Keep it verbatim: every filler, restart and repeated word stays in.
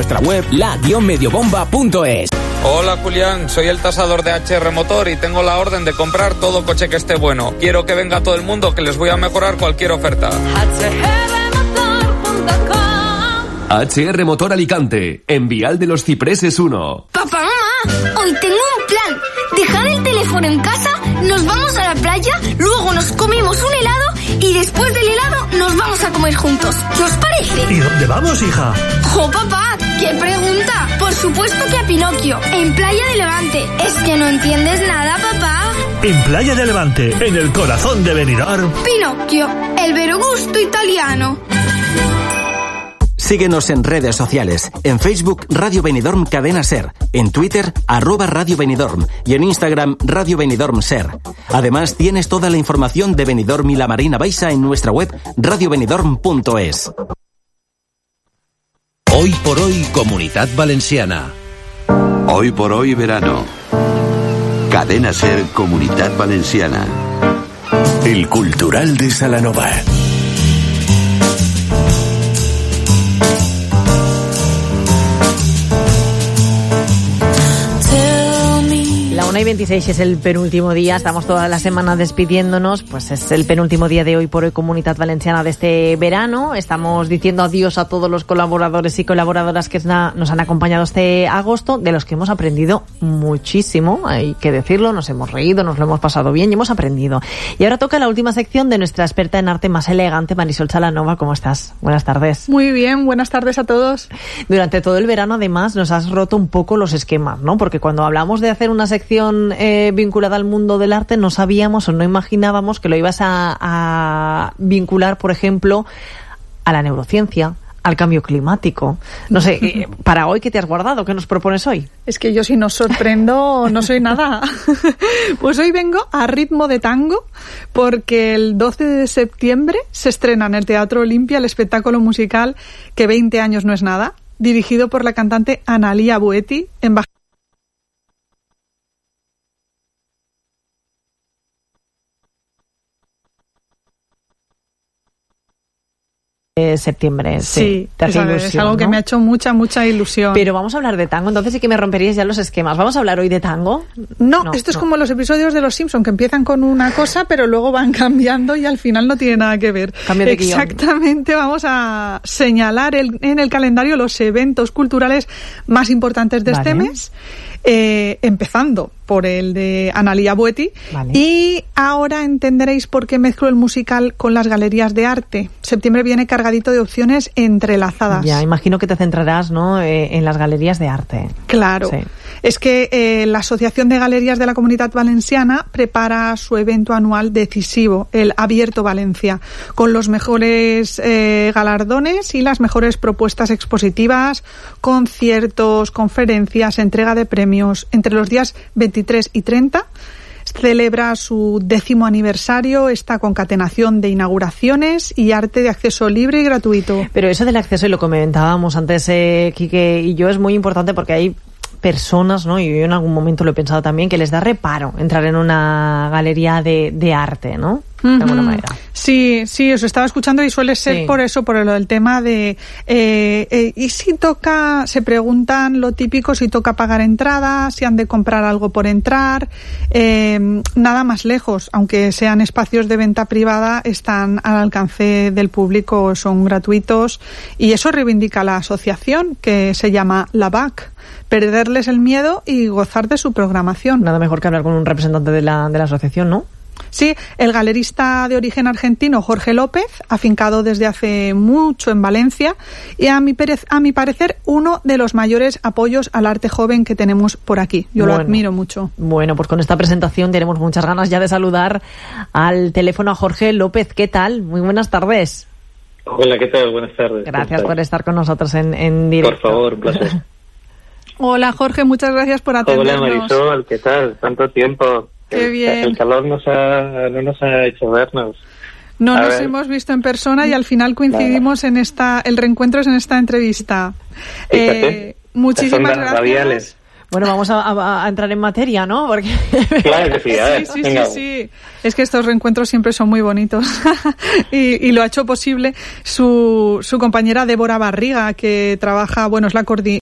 nuestra web la guion mediobomba punto es. Hola Julián, soy el tasador de H R Motor y tengo la orden de comprar todo coche que esté bueno. Quiero que venga todo el mundo, que les voy a mejorar cualquier oferta. H R Motor Alicante, en Vial de los Cipreses uno. Papá, mamá, hoy tengo un plan. Dejar el teléfono en casa, nos vamos a la playa, luego nos comemos un helado y después del helado nos vamos a comer juntos. ¿Qué os parece? ¿Y dónde vamos, hija? ¡Jo, papá! ¿Qué pregunta? Por supuesto que a Pinocchio, en Playa de Levante. ¿Es que no entiendes nada, papá? En Playa de Levante, en el corazón de Benidorm. Pinocchio, el vero gusto italiano. Síguenos en redes sociales. En Facebook, Radio Benidorm Cadena Ser. En Twitter, arroba Radio Benidorm. Y en Instagram, Radio Benidorm Ser. Además, tienes toda la información de Benidorm y la Marina Baixa en nuestra web radio benidorm punto es. Hoy por hoy, Comunidad Valenciana. Hoy por hoy, verano. Cadena Ser, Comunidad Valenciana. El Cultural de Salanova. La una y veintiséis es el penúltimo día, estamos toda la semana despidiéndonos, pues es el penúltimo día de Hoy por Hoy Comunidad Valenciana de este verano. Estamos diciendo adiós a todos los colaboradores y colaboradoras que nos han acompañado este agosto, de los que hemos aprendido muchísimo, hay que decirlo, nos hemos reído, nos lo hemos pasado bien y hemos aprendido. Y ahora toca la última sección de nuestra experta en arte más elegante, Marisol Salanova. ¿Cómo estás? Buenas tardes. Muy bien, buenas tardes a todos. Durante todo el verano, además, nos has roto un poco los esquemas, ¿no? Porque cuando hablamos de hacer una sección Eh, vinculada al mundo del arte, no sabíamos o no imaginábamos que lo ibas a, a vincular, por ejemplo, a la neurociencia, al cambio climático. No sé, eh, para hoy, ¿qué te has guardado? ¿Qué nos propones hoy? Es que yo, si nos sorprendo, no soy nada. Pues hoy vengo a ritmo de tango, porque el doce de septiembre se estrena en el Teatro Olimpia el espectáculo musical Que veinte años no es nada, dirigido por la cantante Analia Boetti, embajadora septiembre. Sí, sí, te hace es, ilusión, es algo, ¿no?, que me ha hecho mucha, mucha ilusión. Pero vamos a hablar de tango, entonces sí que me romperíais ya los esquemas. ¿Vamos a hablar hoy de tango? No, no esto es no. como los episodios de Los Simpson, que empiezan con una cosa, pero luego van cambiando y al final no tiene nada que ver. Cambio de Exactamente, guión. Vamos a señalar el, en el calendario los eventos culturales más importantes de vale. este mes. Eh, empezando por el de Analia Boetti, vale. y ahora entenderéis por qué mezclo el musical con las galerías de arte. Septiembre viene cargadito de opciones entrelazadas. Ya, imagino que te centrarás, ¿no?, eh, en las galerías de arte. Claro. Sí. Es que eh, la Asociación de Galerías de la Comunidad Valenciana prepara su evento anual decisivo, el Abierto Valencia, con los mejores eh, galardones y las mejores propuestas expositivas, conciertos, conferencias, entrega de premios. Entre los días veintitrés y treinta celebra su décimo aniversario esta concatenación de inauguraciones y arte de acceso libre y gratuito. Pero eso del acceso, y lo comentábamos antes, eh, Quique y yo, es muy importante porque hay personas, ¿no?, y yo en algún momento lo he pensado también, que les da reparo entrar en una galería de, de arte, ¿no? De uh-huh. alguna manera. Sí, sí, os estaba escuchando y suele ser sí. por eso, por el, el tema de eh, eh, y si toca, se preguntan lo típico, si toca pagar entrada, si han de comprar algo por entrar, eh, nada más lejos, aunque sean espacios de venta privada, están al alcance del público, son gratuitos, y eso reivindica la asociación, que se llama La B A C, perderles el miedo y gozar de su programación. Nada mejor que hablar con un representante de la, de la asociación, ¿no? Sí, el galerista de origen argentino Jorge López, afincado desde hace mucho en Valencia, y a mi, perez, a mi parecer uno de los mayores apoyos al arte joven que tenemos por aquí. Yo bueno, lo admiro mucho. Bueno, pues con esta presentación tenemos muchas ganas ya de saludar al teléfono a Jorge López. ¿Qué tal? Muy buenas tardes. Hola, ¿qué tal? Buenas tardes. Gracias por estar con nosotros en, en directo. Por favor, un placer. Hola, Jorge, muchas gracias por atendernos. Hola, Marisol, ¿qué tal? Tanto tiempo. Qué el, bien. El calor nos ha, no nos ha hecho vernos. No a nos ver. hemos visto en persona y al final coincidimos Nada. en esta, el reencuentro es en esta entrevista. Fíjate, eh, muchísimas gracias. Radiales. Bueno, vamos a, a, a entrar en materia, ¿no? Porque claro que sí, a ver, sí, sí, venga. sí, sí. Es que estos reencuentros siempre son muy bonitos. y, y lo ha hecho posible su, su compañera Débora Barriga, que trabaja, bueno, es la coordi-